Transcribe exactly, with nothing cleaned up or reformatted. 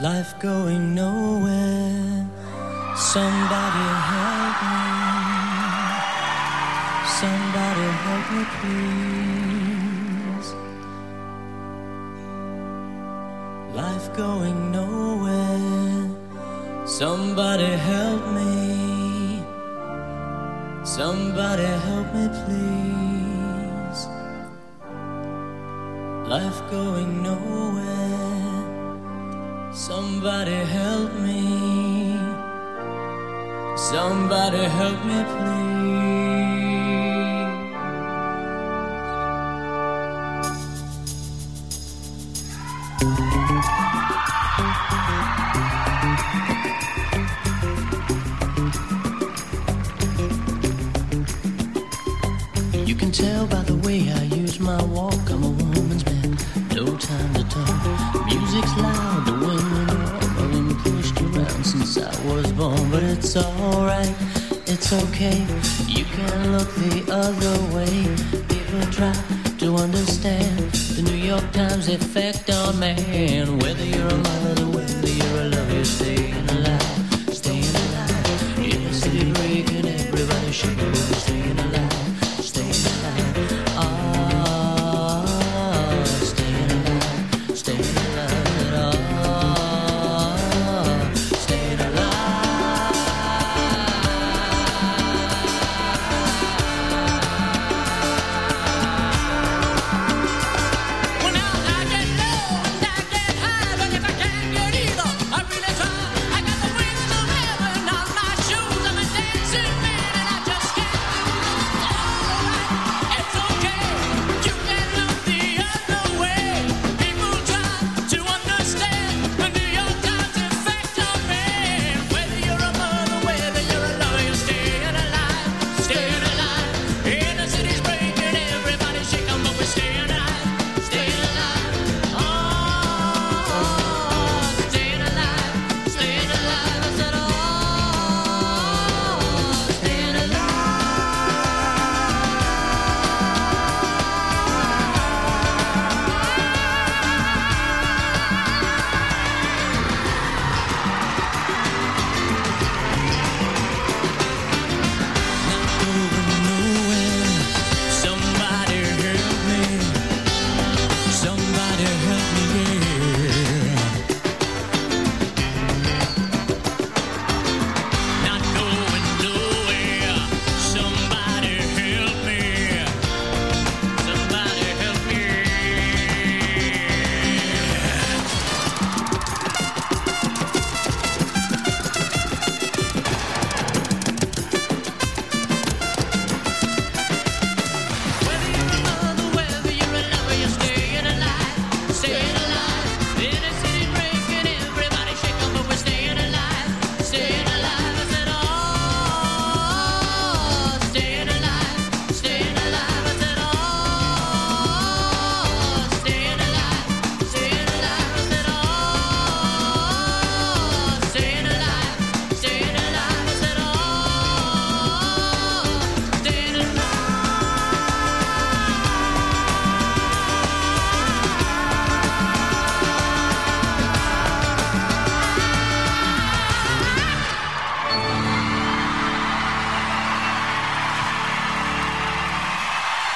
Life going nowhere. Somebody help me. Somebody help me, please. Life going nowhere. Somebody help me. Somebody help me, please. Life going nowhere. Somebody help me. Somebody help me, please. You can tell by the way I use my walk, I'm a woman's man, no time to talk. Music's loud, the women walk, I've been pushed around since I was born. But it's alright, it's okay, you can look the other way. People try to understand the New York Times effect on man. Whether you're a mother, whether you're a lover, you're staying alive, staying alive. In a city breaking, everybody shaking.